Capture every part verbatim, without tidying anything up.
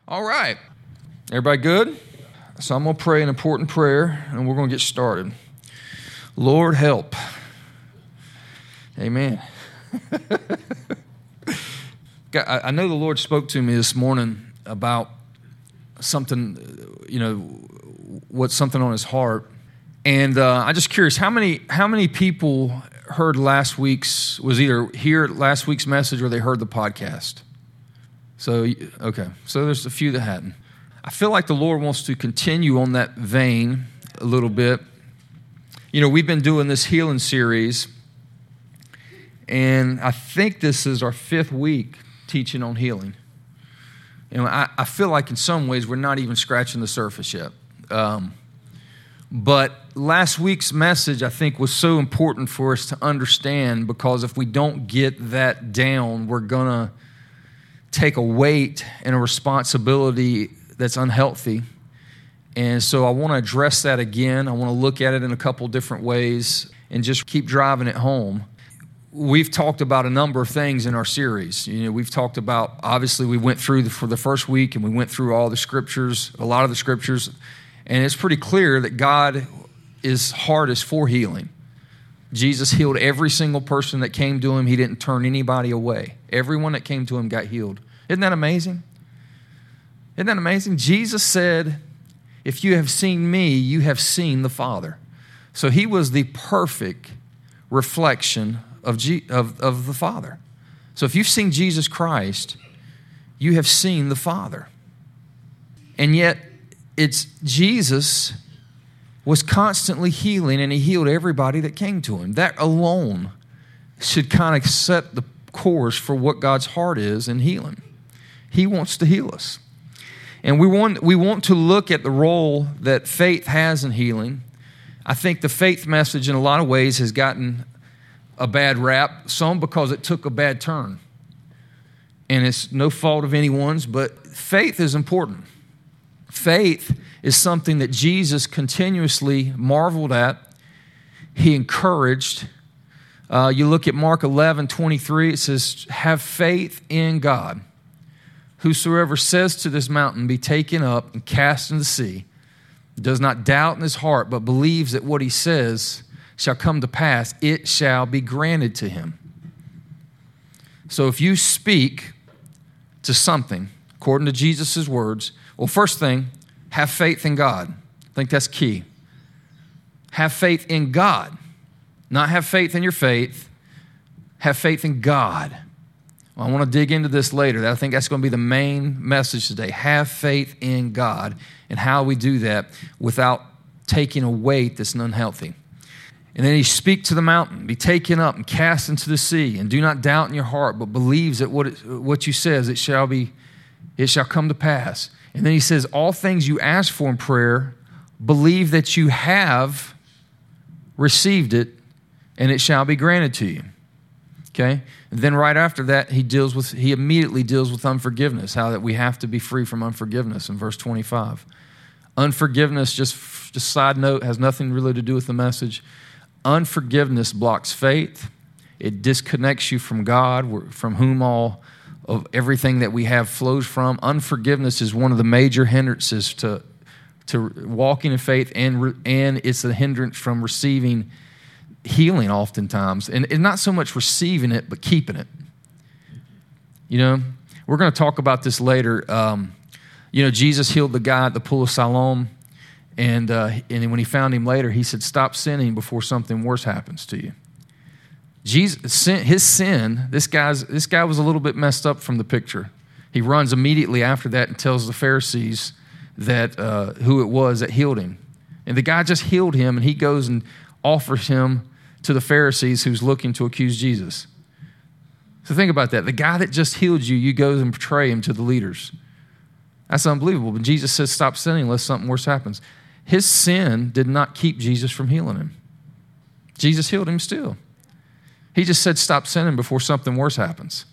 All right. Everybody good? So I'm going to pray an important prayer, and we're going to get started. Lord, help. Amen. I know the Lord spoke to me this morning about something, you know, what's something on his heart. And uh, I'm just curious, how many how many people heard last week's, was either here last week's message or they heard the podcast? So, okay, so there's a few that hadn't. I feel like the Lord wants to continue on that vein a little bit. You know, we've been doing this healing series, and I think this is our fifth week teaching on healing. You know, I, I feel like in some ways we're not even scratching the surface yet. Um, but last week's message, I think, was so important for us to understand, because if we don't get that down, we're going to take a weight and a responsibility that's unhealthy. And so I want to address that again. I want to look at it in a couple different ways and just keep driving it home. We've talked about a number of things in our series. You know, we've talked about, obviously we went through the, for the first week, and we went through all the scriptures, a lot of the scriptures, and it's pretty clear that God is heart is for healing. Jesus healed every single person that came to him. He didn't turn anybody away. Everyone that came to him got healed. Isn't that amazing? Isn't that amazing? Jesus said, if you have seen me, you have seen the Father. So he was the perfect reflection of, G, of, of the Father. So if you've seen Jesus Christ, you have seen the Father. And yet, it's Jesus was constantly healing, and he healed everybody that came to him. That alone should kind of set the course for what God's heart is in healing. He wants to heal us. And we want, we want to look at the role that faith has in healing. I think the faith message in a lot of ways has gotten a bad rap, some because it took a bad turn. And it's no fault of anyone's, but faith is important. Faith is something that Jesus continuously marveled at. He encouraged. Uh, you look at Mark eleven twenty-three, it says, have faith in God. Whosoever says to this mountain, be taken up and cast into the sea, does not doubt in his heart, but believes that what he says shall come to pass, it shall be granted to him. So if you speak to something, according to Jesus' words, well, first thing, have faith in God. I think that's key. Have faith in God. Not have faith in your faith. Have faith in God. Well, I want to dig into this later. I think that's going to be the main message today. Have faith in God, and how we do that without taking a weight that's unhealthy. And then he speak to the mountain, be taken up and cast into the sea, and do not doubt in your heart, but believes that what it, what you says, it shall be, it shall come to pass. And then he says, all things you ask for in prayer, believe that you have received it, and it shall be granted to you. Okay? And then right after that, he deals with, he immediately deals with unforgiveness, how that we have to be free from unforgiveness in verse twenty-five. Unforgiveness, just, just side note, has nothing really to do with the message. Unforgiveness blocks faith. It disconnects you from God, from whom all of everything that we have flows from. Unforgiveness is one of the major hindrances to, to walking in faith, and, and it's a hindrance from receiving healing oftentimes. And, and not so much receiving it, but keeping it. You know, we're going to talk about this later. Um, you know, Jesus healed the guy at the pool of Siloam. And uh, and when he found him later, he said, stop sinning before something worse happens to you. Jesus, his sin, this guy's this guy was a little bit messed up from the picture. He runs immediately after that and tells the Pharisees that uh, who it was that healed him. And the guy just healed him, and he goes and offers him to the Pharisees who's looking to accuse Jesus. So think about that. The guy that just healed you, you go and portray him to the leaders. That's unbelievable. But Jesus says, stop sinning unless something worse happens. His sin did not keep Jesus from healing him. Jesus healed him still. He just said, stop sinning before something worse happens.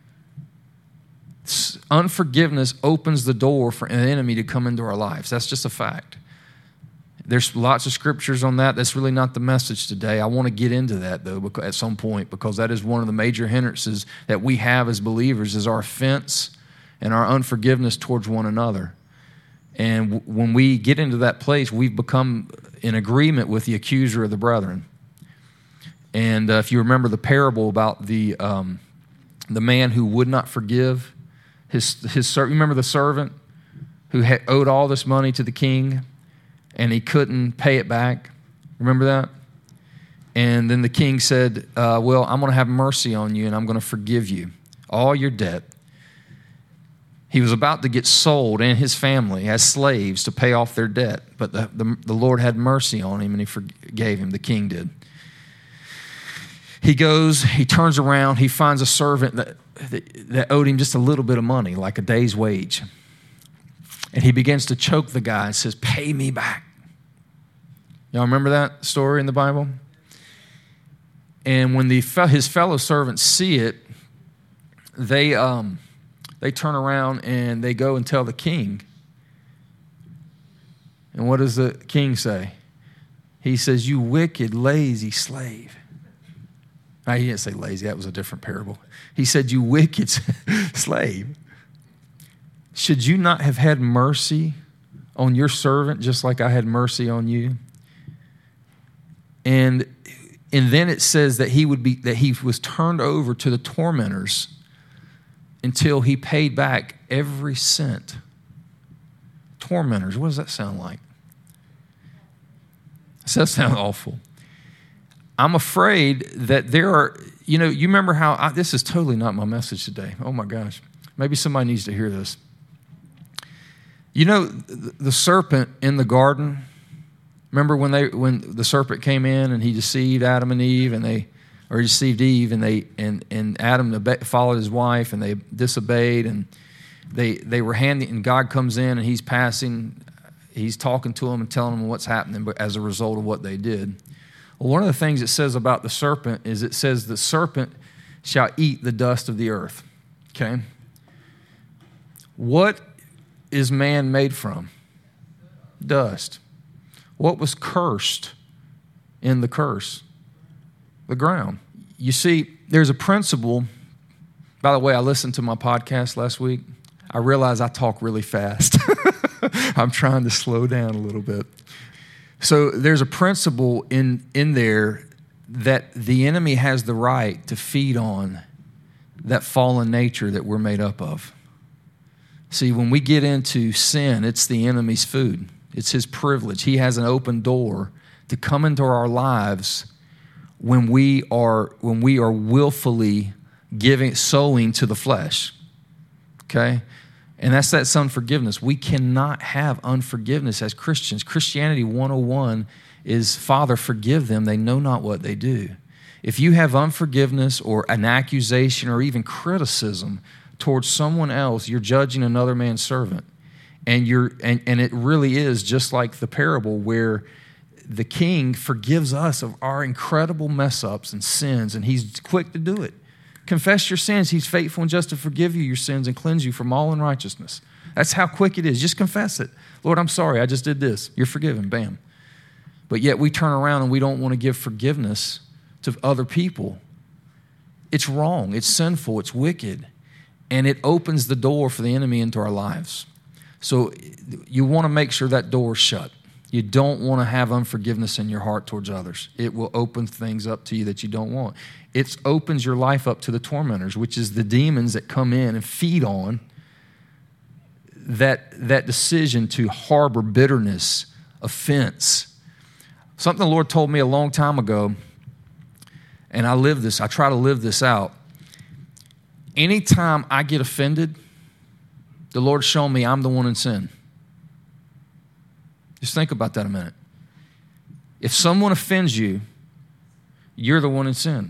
Unforgiveness opens the door for an enemy to come into our lives. That's just a fact. There's lots of scriptures on that. That's really not the message today. I want to get into that, though, at some point, because that is one of the major hindrances that we have as believers, is our offense and our unforgiveness towards one another. And w- when we get into that place, we've become in agreement with the accuser of the brethren. And uh, if you remember the parable about the um, the man who would not forgive his his servant, remember the servant who had owed all this money to the king, and he couldn't pay it back. Remember that? And then the king said, uh, well, I'm going to have mercy on you, and I'm going to forgive you all your debt. He was about to get sold and his family as slaves to pay off their debt, but the, the, the Lord had mercy on him, and he forgave him. The king did. He goes, he turns around, he finds a servant that, that, that owed him just a little bit of money, like a day's wage. And he begins to choke the guy and says, pay me back. Y'all remember that story in the Bible? And when the his fellow servants see it, they um, they turn around and they go and tell the king. And what does the king say? He says, you wicked, lazy slave. No, he didn't say lazy. That was a different parable. He said, you wicked slave. Should you not have had mercy on your servant just like I had mercy on you? And and then it says that he would be that he was turned over to the tormentors until he paid back every cent. Tormentors, what does that sound like? Does that sound awful? I'm afraid that there are, you know, you remember how, I, this is totally not my message today. Oh my gosh. Maybe somebody needs to hear this. You know, the, the serpent in the garden, remember when they when the serpent came in and he deceived Adam and Eve, and they, or he deceived Eve, and they and, and Adam followed his wife, and they disobeyed, and they they were handing, and God comes in and he's passing, he's talking to them and telling them what's happening as a result of what they did. Well, one of the things it says about the serpent is it says the serpent shall eat the dust of the earth. Okay? What is man made from? Dust. What was cursed in the curse? The ground. You see, there's a principle. By the way, I listened to my podcast last week. I realize I talk really fast. I'm trying to slow down a little bit. So there's a principle in, in there that the enemy has the right to feed on that fallen nature that we're made up of. See, when we get into sin, it's the enemy's food. It's his privilege. He has an open door to come into our lives when we are when we are willfully giving, sowing to the flesh. Okay? And that's that unforgiveness. We cannot have unforgiveness as Christians. Christianity one oh one is, Father, forgive them. They know not what they do. If you have unforgiveness or an accusation or even criticism towards someone else, you're judging another man's servant. And you're and, and it really is just like the parable where the king forgives us of our incredible mess-ups and sins, and he's quick to do it. Confess your sins. He's faithful and just to forgive you your sins and cleanse you from all unrighteousness. That's how quick it is. Just confess it. Lord, I'm sorry. I just did this. You're forgiven. Bam. But yet we turn around and we don't want to give forgiveness to other people. It's wrong. It's sinful. It's wicked. And it opens the door for the enemy into our lives. So you want to make sure that door is shut. You don't want to have unforgiveness in your heart towards others. It will open things up to you that you don't want. It opens your life up to the tormentors, which is the demons that come in and feed on that, that decision to harbor bitterness, offense. Something the Lord told me a long time ago, and I live this, I try to live this out. Anytime I get offended, the Lord's shown me I'm the one in sin. Just think about that a minute. If someone offends you, you're the one in sin.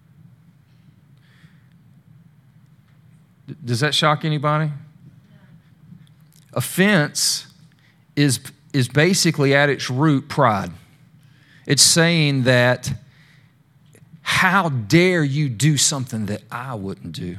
Does that shock anybody? Offense is, is basically at its root pride. It's saying that, how dare you do something that I wouldn't do?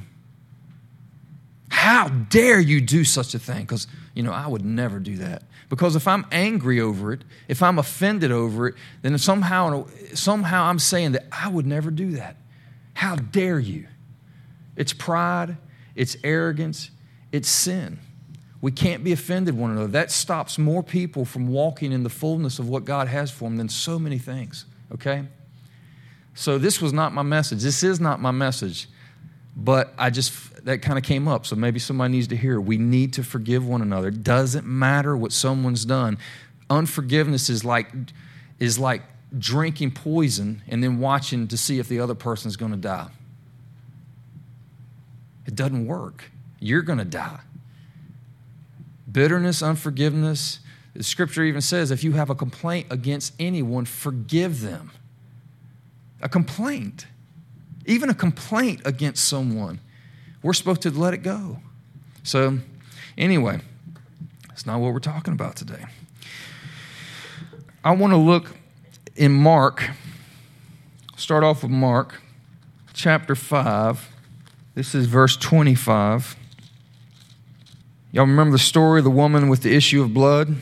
How dare you do such a thing? Because, you know, I would never do that. Because if I'm angry over it, if I'm offended over it, then somehow, somehow I'm saying that I would never do that. How dare you? It's pride, it's arrogance, It's sin. We can't be offended one another. That stops more people from walking in the fullness of what God has for them than so many things, okay? So this was not my message. This is not my message. But I just, that kind of came up, so maybe somebody needs to hear it. We need to forgive one another. It doesn't matter what someone's done. Unforgiveness is like, is like drinking poison and then watching to see if the other person's going to die. It doesn't work. You're going to die. Bitterness, unforgiveness. The scripture even says if you have a complaint against anyone, forgive them. A complaint. Even a complaint against someone. We're supposed to let it go. So, anyway, that's not what we're talking about today. I want to look in Mark. Start off with Mark chapter five. This is verse twenty-five. Y'all remember the story of the woman with the issue of blood?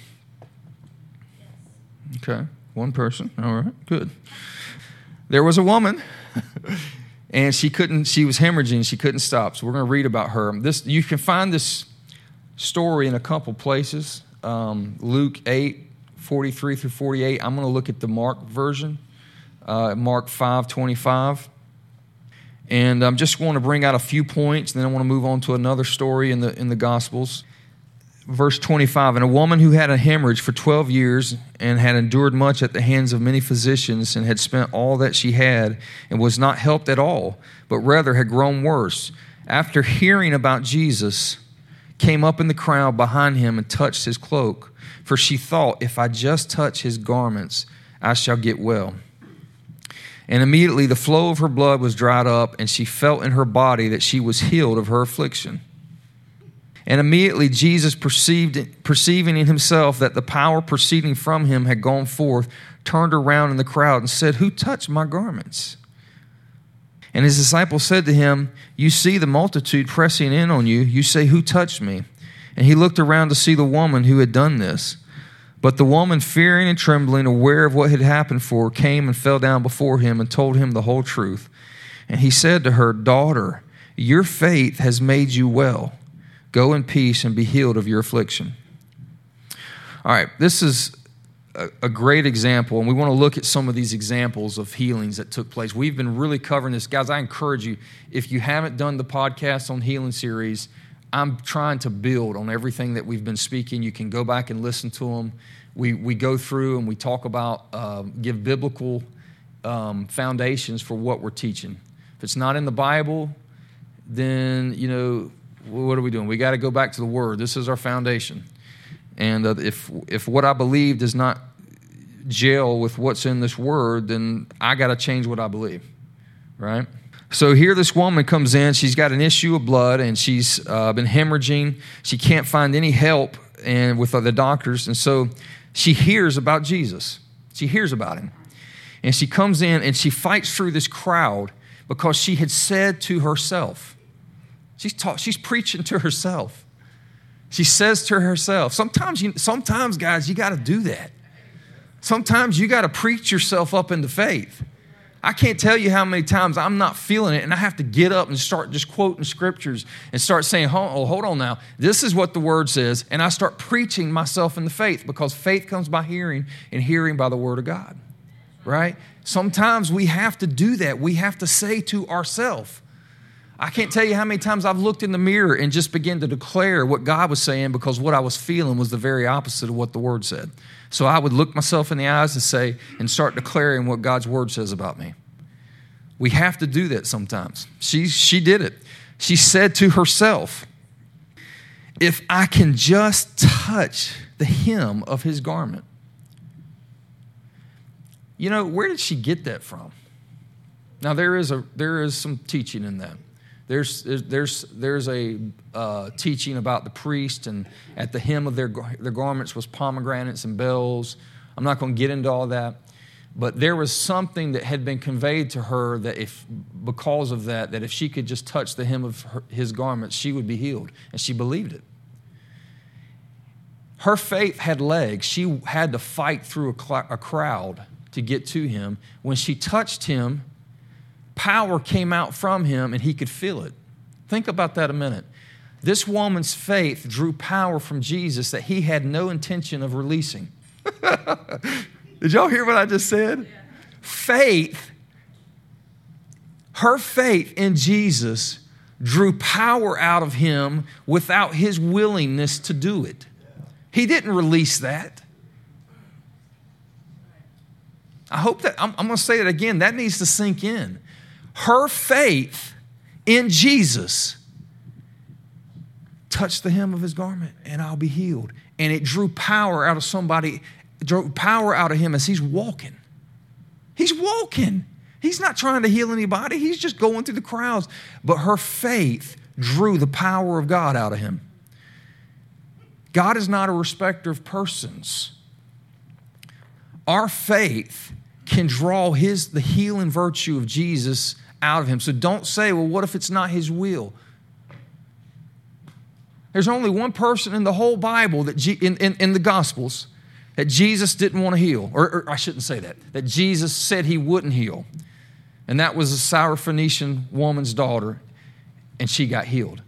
Okay, one person. All right, good. There was a woman, and she couldn't. She was hemorrhaging. She couldn't stop. So we're going to read about her. This you can find this story in a couple places. Um, Luke eight, forty-three through forty-eight. I'm going to look at the Mark version, uh, Mark five, twenty-five. And I just want to bring out a few points, and then I want to move on to another story in the in the Gospels. Verse twenty-five, and a woman who had a hemorrhage for twelve years and had endured much at the hands of many physicians and had spent all that she had and was not helped at all, but rather had grown worse, after hearing about Jesus, came up in the crowd behind him and touched his cloak. For she thought, if I just touch his garments, I shall get well. And immediately the flow of her blood was dried up, and she felt in her body that she was healed of her affliction. And immediately Jesus, perceived, perceiving in himself that the power proceeding from him had gone forth, turned around in the crowd and said, who touched my garments? And his disciples said to him, you see the multitude pressing in on you. You say, who touched me? And he looked around to see the woman who had done this. But the woman, fearing and trembling, aware of what had happened for her, came and fell down before him and told him the whole truth. And he said to her, daughter, your faith has made you well. Go in peace and be healed of your affliction. All right, this is a, a great example, and we want to look at some of these examples of healings that took place. We've been really covering this. Guys, I encourage you, if you haven't done the podcast on healing series, I'm trying to build on everything that we've been speaking. You can go back and listen to them. We we go through and we talk about, uh, give biblical um, foundations for what we're teaching. If it's not in the Bible, then, you know, what are we doing? We got to go back to the Word. This is our foundation. And uh, if if what I believe does not gel with what's in this Word, then I got to change what I believe, right? So here this woman comes in. She's got an issue of blood, and she's uh, been hemorrhaging. She can't find any help and with other doctors, and so she hears about Jesus. She hears about him. And she comes in, and she fights through this crowd because she had said to herself, she's taught, she's preaching to herself. She says to herself, sometimes, you, sometimes guys, you got to do that. Sometimes you got to preach yourself up into faith. I can't tell you how many times I'm not feeling it, and I have to get up and start just quoting scriptures and start saying, oh, hold on now, this is what the Word says, and I start preaching myself in the faith, because faith comes by hearing, and hearing by the Word of God, right? Sometimes we have to do that. We have to say to ourselves, I can't tell you how many times I've looked in the mirror and just began to declare what God was saying, because what I was feeling was the very opposite of what the Word said. So I would look myself in the eyes and say, and start declaring what God's Word says about me. We have to do that sometimes. She, she did it. She said to herself, if I can just touch the hem of his garment. You know, where did she get that from? Now, there is a there is some teaching in that. There's there's there's a uh, teaching about the priest, and at the hem of their their garments was pomegranates and bells. I'm not going to get into all that, but there was something that had been conveyed to her that if because of that, that if she could just touch the hem of her, his garments, she would be healed, and she believed it. Her faith had legs. She had to fight through a, cl- a crowd to get to him. When she touched him, power came out from him, and he could feel it. Think about that a minute. This woman's faith drew power from Jesus that he had no intention of releasing. Did y'all hear what I just said? Yeah. Faith, her faith in Jesus drew power out of him without his willingness to do it. He didn't release that. I hope that, I'm, I'm going to say it again, that needs to sink in. Her faith in Jesus touch the hem of his garment and I'll be healed. And it drew power out of somebody, drew power out of him as he's walking. He's walking. He's not trying to heal anybody. He's just going through the crowds. But her faith drew the power of God out of him. God is not a respecter of persons. Our faith can draw his the healing virtue of Jesus out of him. So don't say, well, what if it's not his will? There's only one person in the whole Bible, that G, in, in, in the Gospels, that Jesus didn't want to heal. Or, or I shouldn't say that. That Jesus said he wouldn't heal. And that was a Syrophoenician woman's daughter. And she got healed.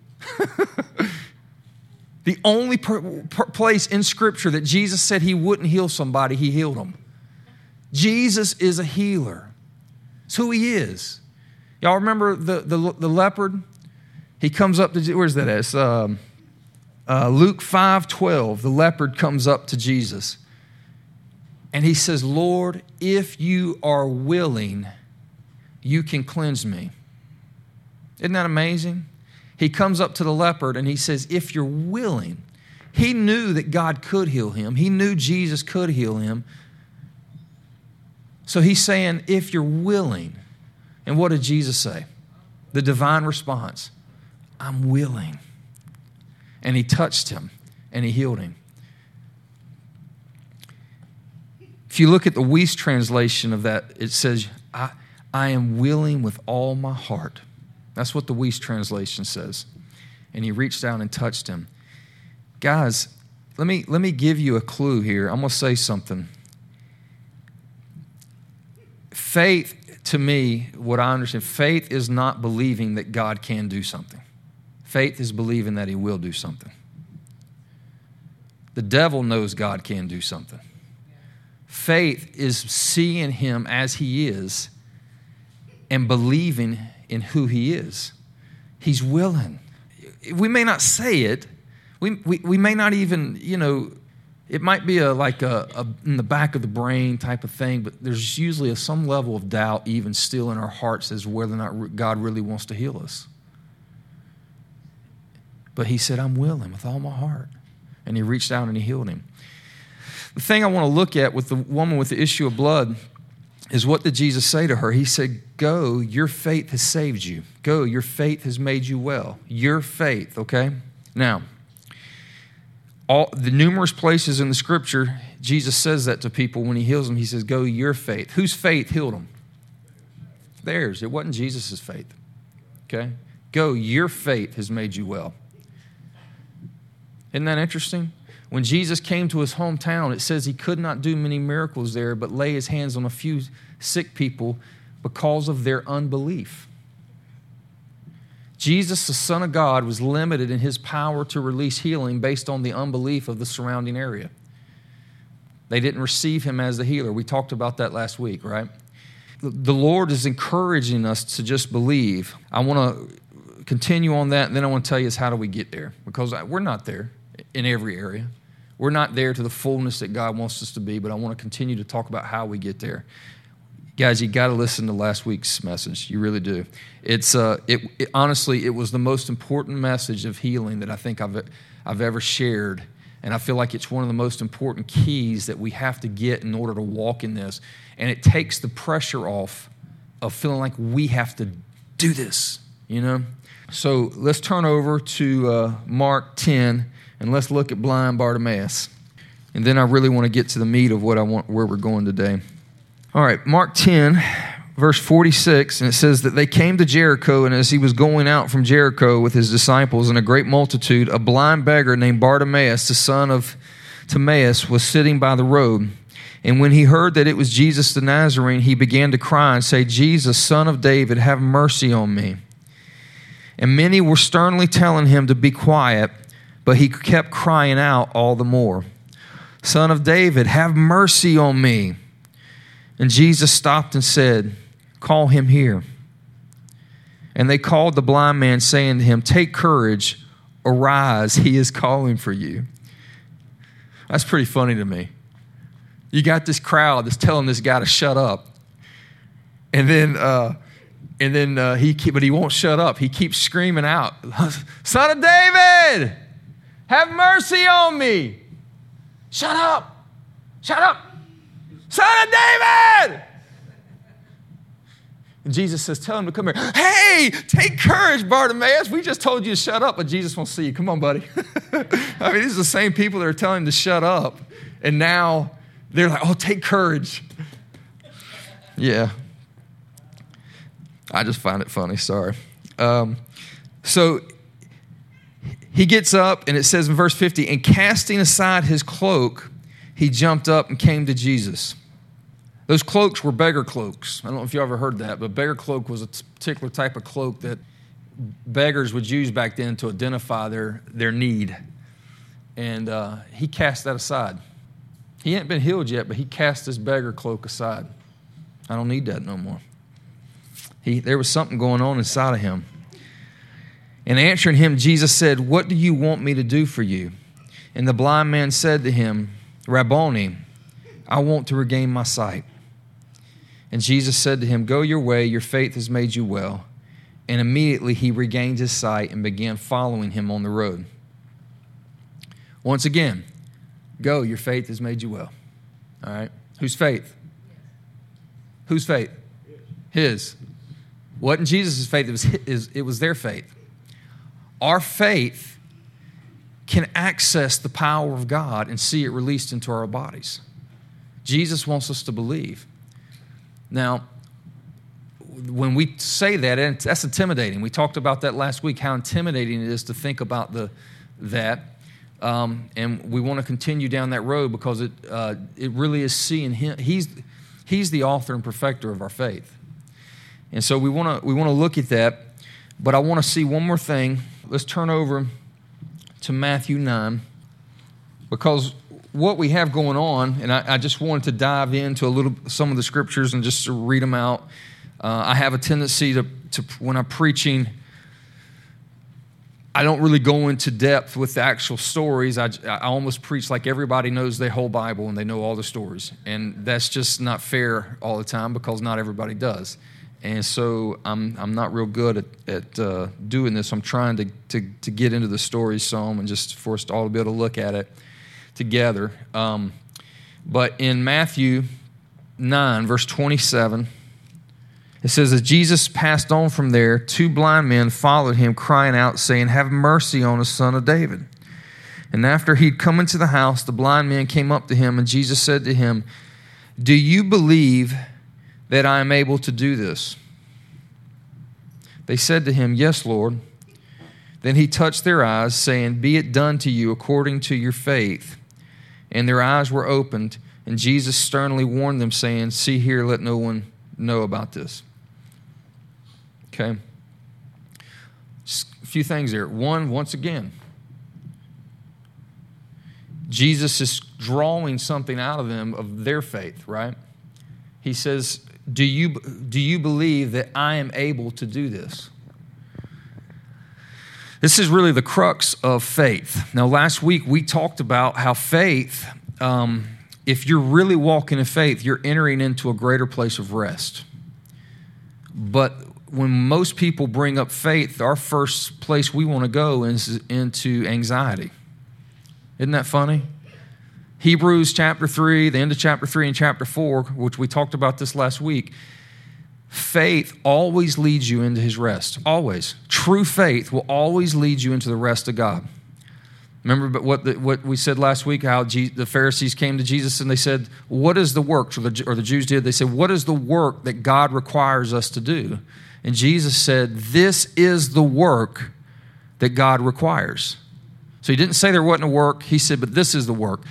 The only per, per place in Scripture that Jesus said he wouldn't heal somebody, he healed them. Jesus is a healer. It's who he is. Y'all remember the, the, the leopard? He comes up to, where's that at? It's, um, uh, Luke five twelve. The leopard comes up to Jesus. And he says, Lord, if you are willing, you can cleanse me. Isn't that amazing? He comes up to the leopard and he says, if you're willing. He knew that God could heal him. He knew Jesus could heal him. So he's saying, if you're willing. And what did Jesus say? The divine response, I'm willing. And he touched him and he healed him. If you look at the Weiss translation of that, it says, I, I am willing with all my heart. That's what the Weiss translation says. And he reached out and touched him. Guys, let me, let me give you a clue here. I'm going to say something. Faith, to me, what I understand, faith is not believing that God can do something. Faith is believing that he will do something. The devil knows God can do something. Faith is seeing him as he is and believing in who he is. He's willing. We may not say it. We, we, we may not even, you know, it might be a like a, a in the back of the brain type of thing, but there's usually a, some level of doubt even still in our hearts as whether or not God really wants to heal us. But he said, I'm willing with all my heart. And he reached out and he healed him. The thing I want to look at with the woman with the issue of blood is, what did Jesus say to her? He said, go, your faith has saved you. Go, your faith has made you well. Your faith, okay? Now, all the numerous places in the Scripture, Jesus says that to people when he heals them. He says, go, your faith. Whose faith healed them? Theirs. It wasn't Jesus' faith, okay? Go, your faith has made you well. Isn't that interesting? When Jesus came to his hometown, it says he could not do many miracles there, but lay his hands on a few sick people because of their unbelief. Jesus, the Son of God, was limited in his power to release healing based on the unbelief of the surrounding area. They didn't receive him as the healer. We talked about that last week, right? The Lord is encouraging us to just believe. I want to continue on that, and then I want to tell you is how do we get there? Because we're not there in every area. We're not there to the fullness that God wants us to be, but I want to continue to talk about how we get there. Guys, you got to listen to last week's message. You really do. It's uh, it, it honestly, it was the most important message of healing that I think I've I've ever shared, and I feel like it's one of the most important keys that we have to get in order to walk in this. And it takes the pressure off of feeling like we have to do this. You know. So let's turn over to uh, Mark ten. And let's look at blind Bartimaeus. And then I really want to get to the meat of what I want, where we're going today. All right, Mark ten, verse forty-six, and it says that they came to Jericho, and as he was going out from Jericho with his disciples and a great multitude, a blind beggar named Bartimaeus, the son of Timaeus, was sitting by the road. And when he heard that it was Jesus the Nazarene, he began to cry and say, Jesus, Son of David, have mercy on me. And many were sternly telling him to be quiet, but he kept crying out all the more, Son of David, have mercy on me. And Jesus stopped and said, Call him here. And they called the blind man, saying to him, Take courage, arise, he is calling for you. That's pretty funny to me. You got this crowd that's telling this guy to shut up. And then, uh, and then uh, he, keep, but he won't shut up. He keeps screaming out, Son of David, have mercy on me. Shut up. Shut up. Son of David. And Jesus says, tell him to come here. Hey, take courage, Bartimaeus. We just told you to shut up, but Jesus won't see you. Come on, buddy. I mean, these are the same people that are telling him to shut up. And now they're like, oh, take courage. Yeah. I just find it funny. Sorry. Um, so he gets up, and it says in verse fifty, and casting aside his cloak, he jumped up and came to Jesus. Those cloaks were beggar cloaks. I don't know if you ever heard that, but beggar cloak was a particular type of cloak that beggars would use back then to identify their, their need. And uh, he cast that aside. He hadn't been healed yet, but he cast this beggar cloak aside. I don't need that no more. He, there was something going on inside of him. And answering him, Jesus said, What do you want me to do for you? And the blind man said to him, Rabboni, I want to regain my sight. And Jesus said to him, Go your way, your faith has made you well. And immediately he regained his sight and began following him on the road. Once again, go, your faith has made you well. All right? Whose faith? Whose faith? His. Wasn't Jesus' faith, it was, his, it was their faith. Our faith can access the power of God and see it released into our bodies. Jesus wants us to believe. Now, when we say that, that's intimidating. We talked about that last week, how intimidating it is to think about the that. Um, and we want to continue down that road because it uh, it really is seeing him. He's he's the author and perfecter of our faith. And so we want to we want to look at that. But I want to see one more thing. Let's turn over to Matthew nine, because what we have going on, and I, I just wanted to dive into a little some of the scriptures and just to read them out. Uh, I have a tendency to, to, when I'm preaching, I don't really go into depth with the actual stories. I, I almost preach like everybody knows their whole Bible and they know all the stories. And that's just not fair all the time because not everybody does. And so I'm I'm not real good at, at uh, doing this. I'm trying to, to, to get into the stories some and just for us all to be able to look at it together. Um, but in Matthew nine, verse twenty-seven, it says, as Jesus passed on from there, two blind men followed him, crying out, saying, Have mercy on us, Son of David. And after he'd come into the house, the blind men came up to him, and Jesus said to him, Do you believe that I am able to do this? They said to him, Yes, Lord. Then he touched their eyes, saying, Be it done to you according to your faith. And their eyes were opened, and Jesus sternly warned them, saying, See here, let no one know about this. Okay. Just a few things there. One, once again, Jesus is drawing something out of them of their faith, right? He says, do you, do you believe that I am able to do this? This is really the crux of faith. Now, last week we talked about how faith, um, if you're really walking in faith, you're entering into a greater place of rest. But when most people bring up faith, our first place we want to go is into anxiety. Isn't that funny? Hebrews chapter three, the end of chapter three and chapter four, which we talked about this last week, faith always leads you into his rest. Always. True faith will always lead you into the rest of God. Remember what the, what we said last week, how Je- the Pharisees came to Jesus and they said, what is the work, or the, or the Jews did, they said, what is the work that God requires us to do? And Jesus said, this is the work that God requires. So he didn't say there wasn't a work. He said, but this is the work.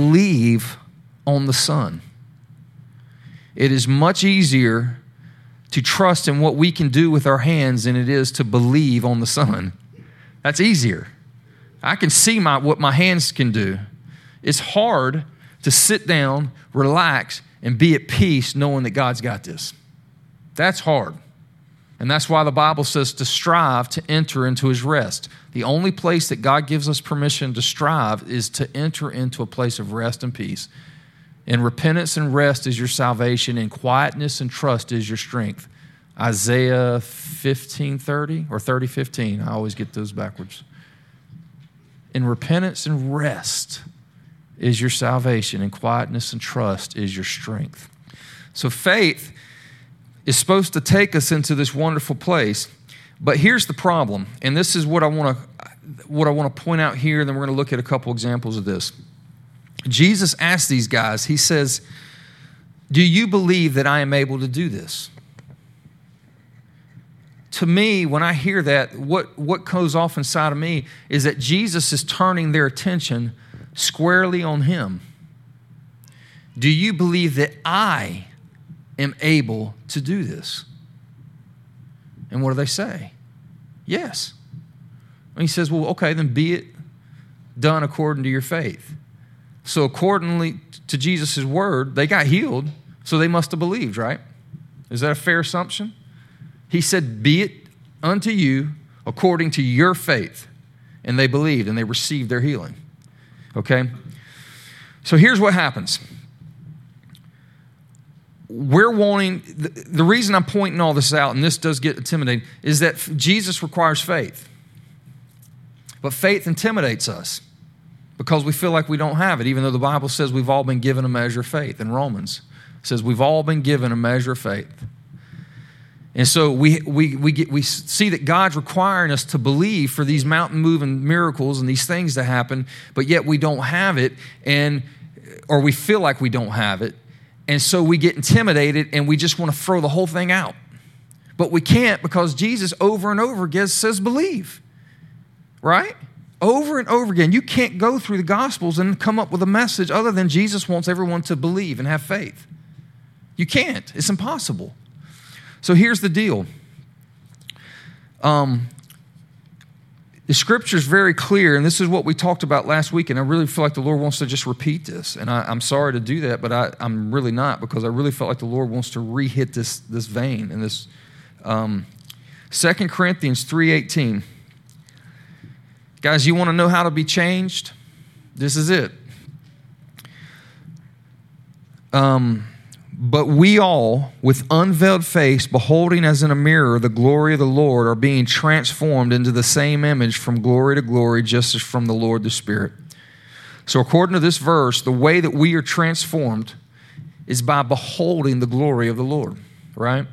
Believe on the Son. It is much easier to trust in what we can do with our hands than it is to believe on the Son. That's easier. I can see my, what my hands can do. It's hard to sit down, relax, and be at peace knowing that God's got this. That's hard. And that's why the Bible says to strive to enter into his rest. The only place that God gives us permission to strive is to enter into a place of rest and peace. And repentance and rest is your salvation, and quietness and trust is your strength. Isaiah fifteen thirty or thirty fifteen. I always get those backwards. And repentance and rest is your salvation, and quietness and trust is your strength. So faith is supposed to take us into this wonderful place. But here's the problem, and this is what I want to what I want to point out here, and then we're going to look at a couple examples of this. Jesus asked these guys, he says, do you believe that I am able to do this? To me, when I hear that, what, what goes off inside of me is that Jesus is turning their attention squarely on him. Do you believe that I am able to do this? And what do they say? Yes. And he says, well, okay, then be it done according to your faith. So accordingly to Jesus' word, they got healed, so they must have believed, right? Is that a fair assumption? He said, be it unto you according to your faith. And they believed, and they received their healing. Okay? So here's what happens. We're wanting, the, the reason I'm pointing all this out, and this does get intimidating, is that Jesus requires faith. But faith intimidates us because we feel like we don't have it, even though the Bible says we've all been given a measure of faith. In Romans, it says we've all been given a measure of faith. And so we we we get we see that God's requiring us to believe for these mountain-moving miracles and these things to happen, but yet we don't have it, and or we feel like we don't have it. And so we get intimidated and we just want to throw the whole thing out. But we can't, because Jesus over and over again says believe. Right? Over and over again. You can't go through the Gospels and come up with a message other than Jesus wants everyone to believe and have faith. You can't. It's impossible. So here's the deal. Um, the Scripture is very clear, and this is what we talked about last week, and I really feel like the Lord wants to just repeat this. And I, I'm sorry to do that, but I, I'm really not, because I really felt like the Lord wants to re-hit this, this vein. And this um, Second Corinthians three eighteen. Guys, you want to know how to be changed? This is it. Um, but we all, with unveiled face, beholding as in a mirror the glory of the Lord, are being transformed into the same image from glory to glory, just as from the Lord the Spirit. So according to this verse, the way that we are transformed is by beholding the glory of the Lord, right?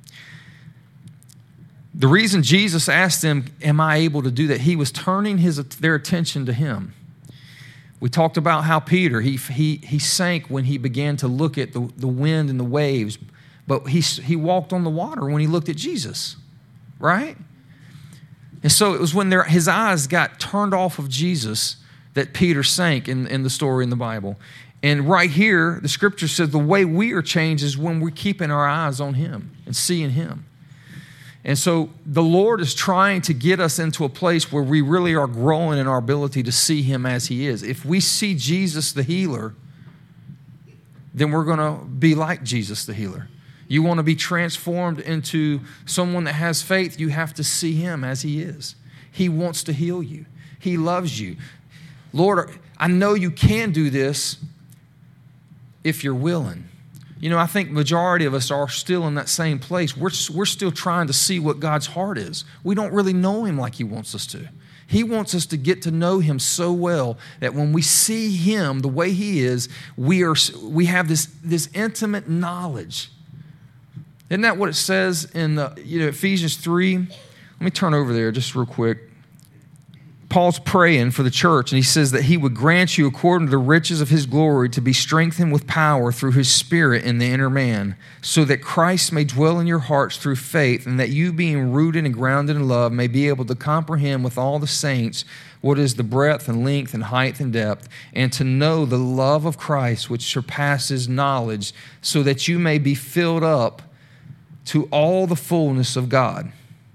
The reason Jesus asked them, am I able to do that? He was turning his, their attention to him. We talked about how Peter, he, he, he sank when he began to look at the, the wind and the waves, but he, he walked on the water when he looked at Jesus, right? And so it was when their, his eyes got turned off of Jesus that Peter sank in, in the story in the Bible. And right here, the Scripture says the way we are changed is when we're keeping our eyes on him and seeing him. And so the Lord is trying to get us into a place where we really are growing in our ability to see him as he is. If we see Jesus the healer, then we're going to be like Jesus the healer. You want to be transformed into someone that has faith, you have to see him as he is. He wants to heal you. He loves you. Lord, I know you can do this if you're willing. You know, I think majority of us are still in that same place. We're, we're still trying to see what God's heart is. We don't really know him like he wants us to. He wants us to get to know him so well that when we see him the way he is, we are we have this, this intimate knowledge. Isn't that what it says in the, you know, Ephesians three? Let me turn over there just real quick. Paul's praying for the church, and he says that he would grant you, according to the riches of his glory, to be strengthened with power through his Spirit in the inner man, so that Christ may dwell in your hearts through faith, and that you, being rooted and grounded in love, may be able to comprehend with all the saints what is the breadth and length and height and depth, and to know the love of Christ which surpasses knowledge, so that you may be filled up to all the fullness of God.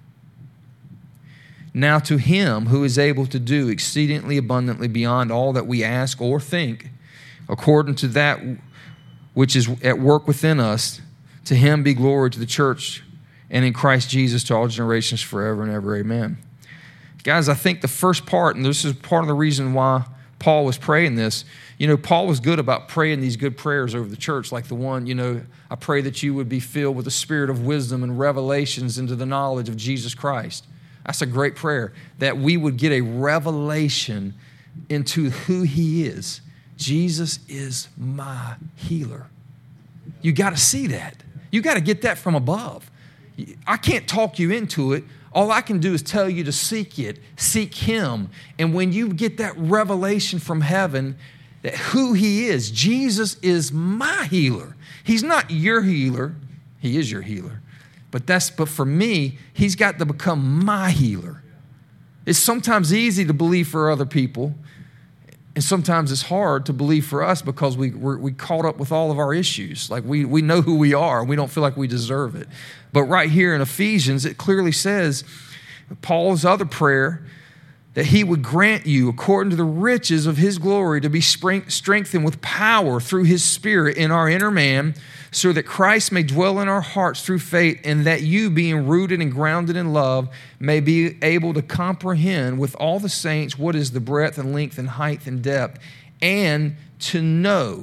Now to him who is able to do exceedingly abundantly beyond all that we ask or think, according to that which is at work within us, to him be glory to the church and in Christ Jesus to all generations forever and ever. Amen. Guys, I think the first part, and this is part of the reason why Paul was praying this, you know, Paul was good about praying these good prayers over the church, like the one, you know, I pray that you would be filled with the spirit of wisdom and revelations into the knowledge of Jesus Christ. That's a great prayer, that we would get a revelation into who he is. Jesus is my healer. You got to see that. You got to get that from above. I can't talk you into it. All I can do is tell you to seek it, seek him. And when you get that revelation from heaven, that who he is, Jesus is my healer. He's not your healer. He is your healer. But that's but for me, he's got to become my healer. It's sometimes easy to believe for other people, and sometimes it's hard to believe for us because we we're, we caught up with all of our issues. Like we we know who we are, and we don't feel like we deserve it. But right here in Ephesians, it clearly says, Paul's other prayer, that he would grant you, according to the riches of his glory, to be strengthened with power through his Spirit in our inner man, so that Christ may dwell in our hearts through faith, and that you, being rooted and grounded in love, may be able to comprehend with all the saints what is the breadth and length and height and depth, and to know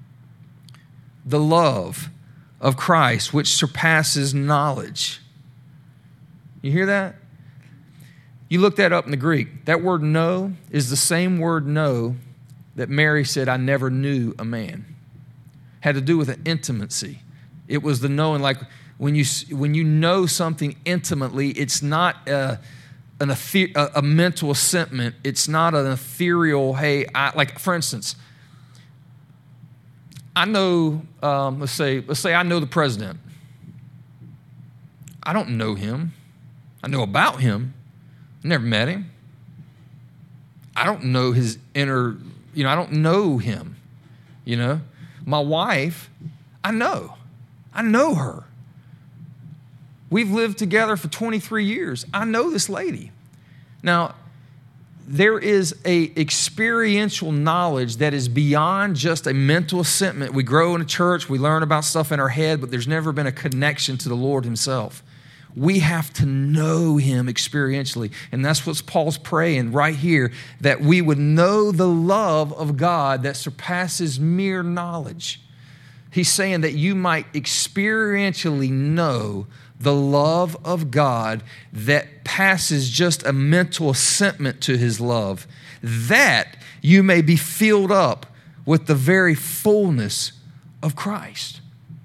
the love of Christ, which surpasses knowledge. You hear that? You look that up in the Greek. That word know is the same word know that Mary said, I never knew a man. Had to do with an intimacy. It was the knowing, like when you when you know something intimately, it's not a, an ether, a, a mental assentment. It's not an ethereal, hey, I, like for instance, I know, um, let's say, let's say I know the president. I don't know him. I know about him. Never met him. I don't know his inner, you know, I don't know him, you know. My wife, I know. I know her. We've lived together for twenty-three years. I know this lady. Now, there is a experiential knowledge that is beyond just a mental assentment. We grow in a church, we learn about stuff in our head, but there's never been a connection to the Lord himself. We have to know him experientially. And that's what Paul's praying right here, that we would know the love of God that surpasses mere knowledge. He's saying that you might experientially know the love of God that passes just a mental assentment to his love, that you may be filled up with the very fullness of Christ.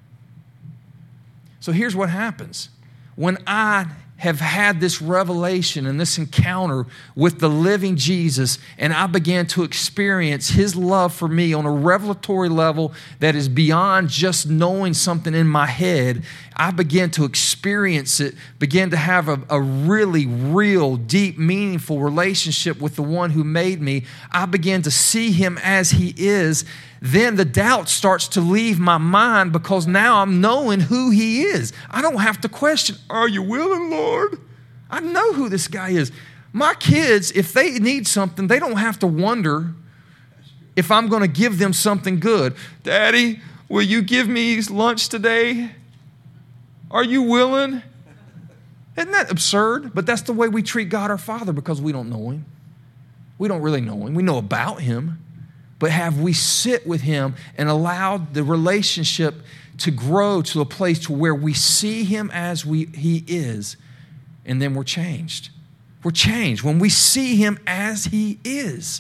So here's what happens. When I have had this revelation and this encounter with the living Jesus, and I began to experience his love for me on a revelatory level that is beyond just knowing something in my head, I began to experience it, began to have a, a really real, deep, meaningful relationship with the one who made me. I began to see him as he is. Then the doubt starts to leave my mind because now I'm knowing who he is. I don't have to question, are you willing, Lord? I know who this guy is. My kids, if they need something, they don't have to wonder if I'm going to give them something good. Daddy, will you give me lunch today? Are you willing? Isn't that absurd? But that's the way we treat God our Father because we don't know him. We don't really know him. We know about him. But have we sit with him and allowed the relationship to grow to a place to where we see him as we, he is, and then we're changed. We're changed. When we see him as he is,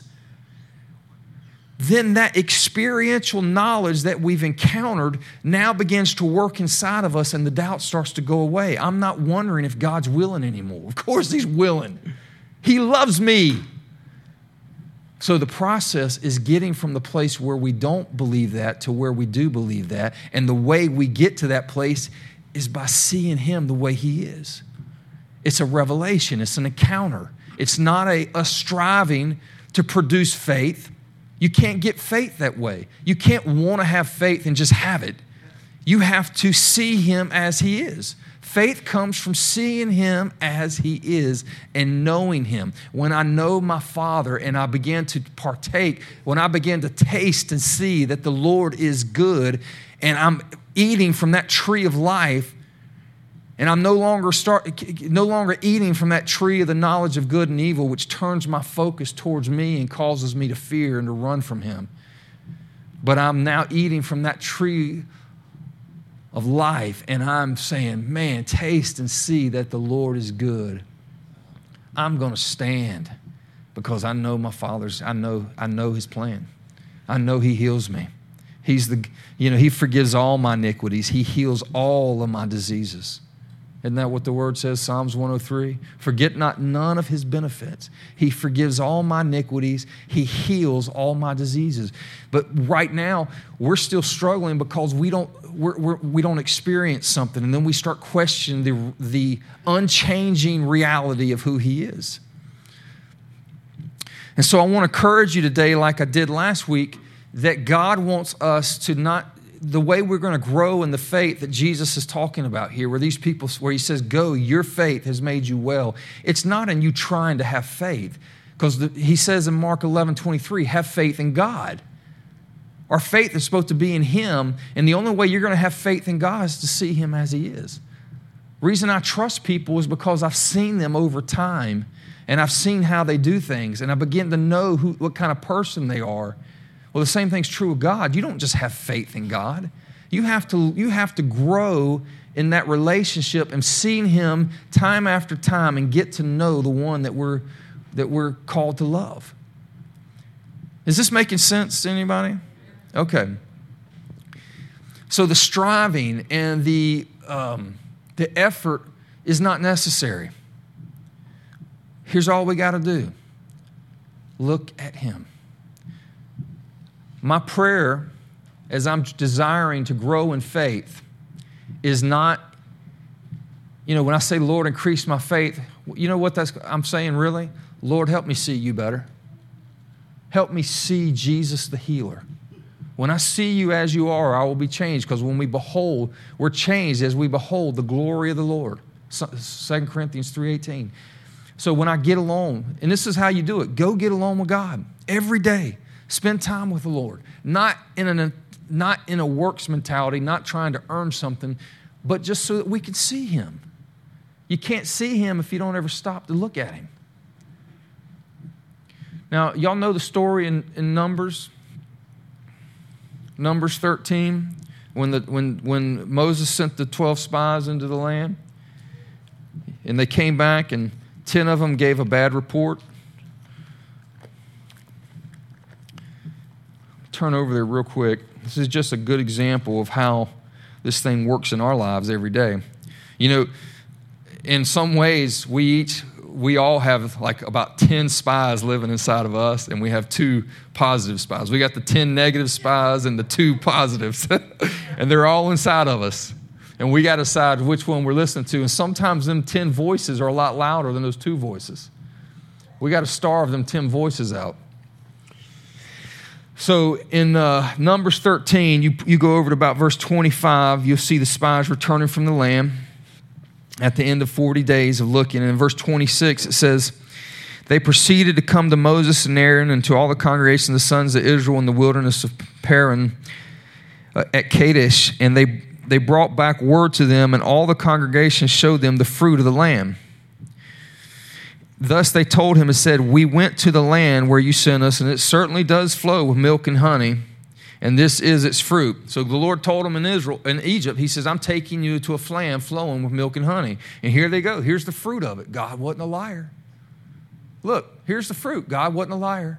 then that experiential knowledge that we've encountered now begins to work inside of us and the doubt starts to go away. I'm not wondering if God's willing anymore. Of course he's willing. He loves me. So the process is getting from the place where we don't believe that to where we do believe that. And the way we get to that place is by seeing him the way he is. It's a revelation. It's an encounter. It's not a, a striving to produce faith. You can't get faith that way. You can't want to have faith and just have it. You have to see him as he is. Faith comes from seeing him as he is and knowing him. When I know my Father and I begin to partake, when I begin to taste and see that the Lord is good, and I'm eating from that tree of life, and I'm no longer start, no longer eating from that tree of the knowledge of good and evil, which turns my focus towards me and causes me to fear and to run from him. But I'm now eating from that tree of life, and I'm saying, man, taste and see that the Lord is good. I'm going to stand because I know my Father's, I know, I know his plan. I know he heals me. He's the, you know, he forgives all my iniquities. He heals all of my diseases. Isn't that what the word says, Psalms one oh three? Forget not none of his benefits. He forgives all my iniquities. He heals all my diseases. But right now, we're still struggling because we don't, we're, we're, we don't experience something. And then we start questioning the, the unchanging reality of who he is. And so I want to encourage you today, like I did last week, that God wants us to not, the way we're going to grow in the faith that Jesus is talking about here, where these people, where he says, go, your faith has made you well. It's not in you trying to have faith, because he says in Mark eleven twenty-three, have faith in God. Our faith is supposed to be in him, and the only way you're going to have faith in God is to see him as he is. The reason I trust people is because I've seen them over time, and I've seen how they do things, and I begin to know who, what kind of person they are. Well, the same thing's true of God. You don't just have faith in God. You have to, you have to grow in that relationship and seeing him time after time and get to know the one that we're, that we're called to love. Is this making sense to anybody? Okay. So the striving and the, um, the effort is not necessary. Here's all we got to do. Look at him. My prayer, as I'm desiring to grow in faith, is not, you know, when I say, Lord, increase my faith, you know what that's, I'm saying really? Lord, help me see you better. Help me see Jesus the healer. When I see you as you are, I will be changed, because when we behold, we're changed as we behold the glory of the Lord. Second Corinthians three eighteen. So when I get alone, and this is how you do it, go get alone with God every day. Spend time with the Lord, not in, an, not in a works mentality, not trying to earn something, but just so that we can see him. You can't see him if you don't ever stop to look at him. Now, y'all know the story in, in Numbers, Numbers thirteen, when, the, when, when Moses sent the twelve spies into the land, and they came back, and ten of them gave a bad report. Turn over there real quick. This is just a good example of how this thing works in our lives every day. You know, in some ways, we each, we all have like about ten spies living inside of us, and we have two positive spies. We got the ten negative spies and the two positives, and they're all inside of us. And we got to decide which one we're listening to. And sometimes them ten voices are a lot louder than those two voices. We got to starve them ten voices out. So in uh, Numbers thirteen, you, you go over to about verse twenty-five, you'll see the spies returning from the land at the end of forty days of looking. And in verse twenty-six, it says, they proceeded to come to Moses and Aaron and to all the congregation of the sons of Israel in the wilderness of Paran uh, at Kadesh, and they, they brought back word to them, and all the congregation showed them the fruit of the land. Thus they told him and said, we went to the land where you sent us, and it certainly does flow with milk and honey, and this is its fruit. So the Lord told them in Israel, in Egypt, he says, I'm taking you to a land flowing with milk and honey. And here they go. Here's the fruit of it. God wasn't a liar. Look, here's the fruit. God wasn't a liar.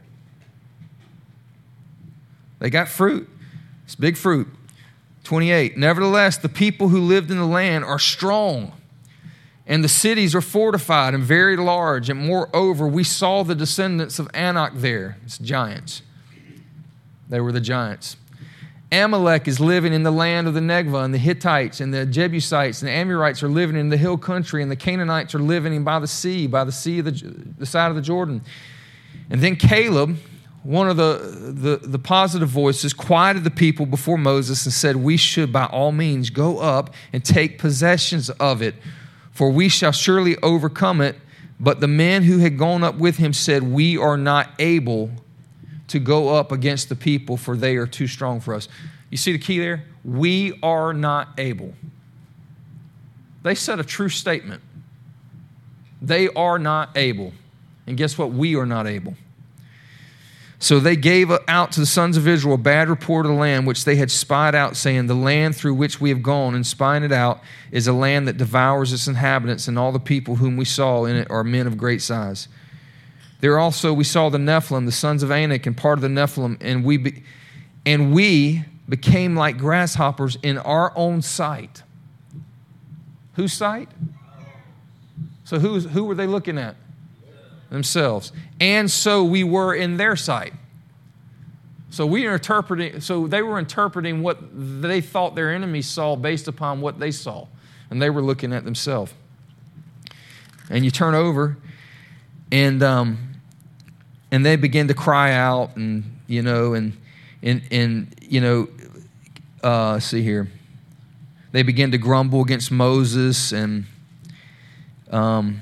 They got fruit. It's big fruit. twenty-eight, nevertheless, the people who lived in the land are strong, and the cities are fortified and very large. And moreover, we saw the descendants of Anak there. It's giants. They were the giants. Amalek is living in the land of the Negva, and the Hittites and the Jebusites and the Amorites are living in the hill country, and the Canaanites are living by the sea, by the sea of the, the side of the Jordan. And then Caleb one of the, the, the positive voices, quieted the people before Moses and said, we should by all means go up and take possessions of it, for we shall surely overcome it. But the men who had gone up with him said, we are not able to go up against the people, for they are too strong for us. You see the key there? We are not able. They said a true statement. They are not able. And guess what? We are not able. So they gave out to the sons of Israel a bad report of the land which they had spied out, saying, the land through which we have gone and spying it out is a land that devours its inhabitants, and all the people whom we saw in it are men of great size. There also we saw the Nephilim, the sons of Anak, and part of the Nephilim, and we be, and we became like grasshoppers in our own sight. Whose sight? So who's, who were they looking at? Themselves. And so we were in their sight. So we are interpreting, so they were interpreting what they thought their enemies saw based upon what they saw. And they were looking at themselves. And you turn over, and um, and they begin to cry out, and you know, and and and you know, uh, see here, they begin to grumble against Moses, and um.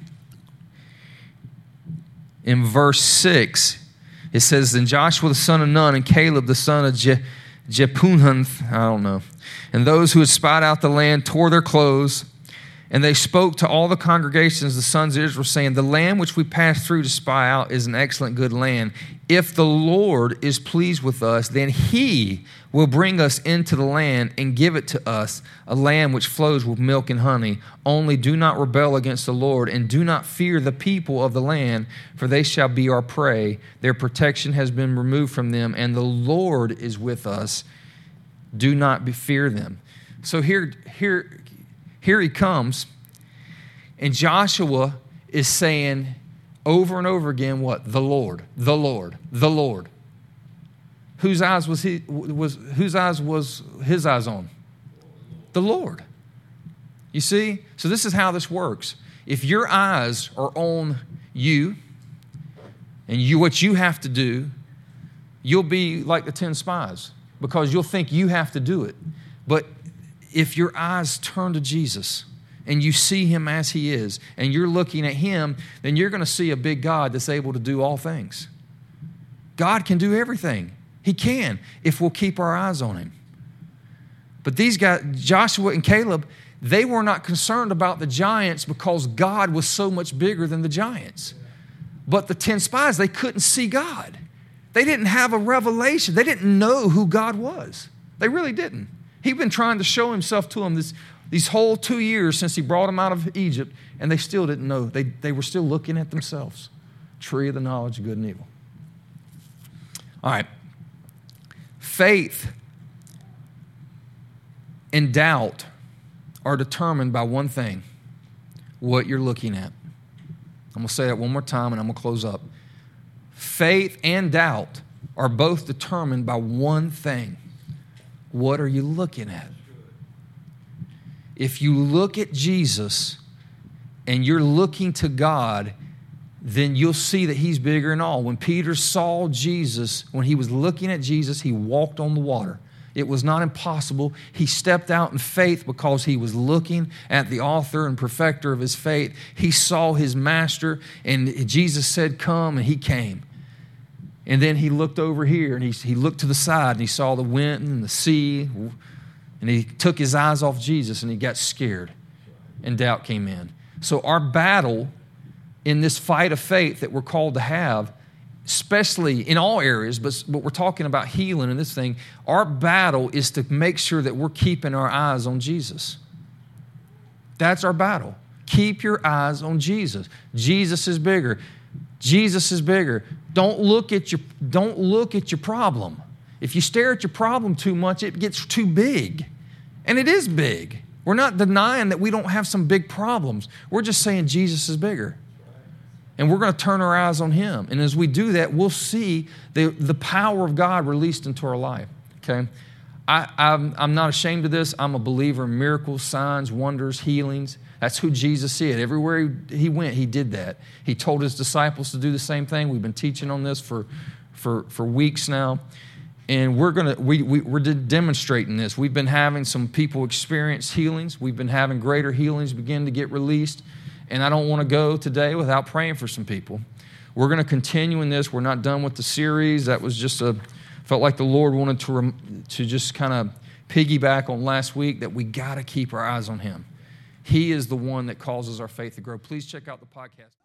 In verse six, it says, then Joshua the son of Nun and Caleb the son of Je- Jephunneh, I don't know, and those who had spied out the land tore their clothes, and they spoke to all the congregations, the sons of Israel, saying, the land which we passed through to spy out is an excellent good land. If the Lord is pleased with us, then he will bring us into the land and give it to us, a land which flows with milk and honey. Only do not rebel against the Lord, and do not fear the people of the land, for they shall be our prey. Their protection has been removed from them, and the Lord is with us. Do not be, fear them. So here, here, here he comes, and Joshua is saying over and over again, what? The Lord, the Lord, the Lord. Whose eyes was he was whose eyes was his eyes on? The Lord. You see? So this is how this works. If your eyes are on you and you what you have to do, you'll be like the ten spies, because you'll think you have to do it. But if your eyes turn to Jesus and you see him as he is, and you're looking at him, then you're going to see a big God that's able to do all things. God can do everything. He can, if we'll keep our eyes on him. But these guys, Joshua and Caleb, they were not concerned about the giants because God was so much bigger than the giants. But the ten spies, they couldn't see God. They didn't have a revelation. They didn't know who God was. They really didn't. He'd been trying to show himself to them this, these whole two years since he brought them out of Egypt, and they still didn't know. They, they were still looking at themselves. Tree of the knowledge of good and evil. All right. Faith and doubt are determined by one thing: what you're looking at. I'm going to say that one more time and I'm going to close up. Faith and doubt are both determined by one thing: what are you looking at? If you look at Jesus and you're looking to God, then you'll see that he's bigger than all. When Peter saw Jesus, when he was looking at Jesus, he walked on the water. It was not impossible. He stepped out in faith because he was looking at the author and perfecter of his faith. He saw his master, and Jesus said, come, and he came. And then he looked over here, and he, he looked to the side, and he saw the wind and the sea, and he took his eyes off Jesus, and he got scared, and doubt came in. So our battle in this fight of faith that we're called to have, especially in all areas, but, but we're talking about healing and this thing, our battle is to make sure that we're keeping our eyes on Jesus. That's our battle. Keep your eyes on Jesus. Jesus is bigger. Jesus is bigger. Don't look at your, don't look at your problem. If you stare at your problem too much, it gets too big. And it is big. We're not denying that we don't have some big problems. We're just saying Jesus is bigger. And we're going to turn our eyes on him. And as we do that, we'll see the, the power of God released into our life. Okay? I, I'm, I'm not ashamed of this. I'm a believer in miracles, signs, wonders, healings. That's who Jesus is. Everywhere he, he went, he did that. He told his disciples to do the same thing. We've been teaching on this for for, for weeks now. And we're gonna we, we we're demonstrating this. We've been having some people experience healings. We've been having greater healings begin to get released. And I don't want to go today without praying for some people. We're going to continue in this. We're not done with the series. That was just a felt like the Lord wanted to rem, to just kind of piggyback on last week, that we got to keep our eyes on Him. He is the one that causes our faith to grow. Please check out the podcast.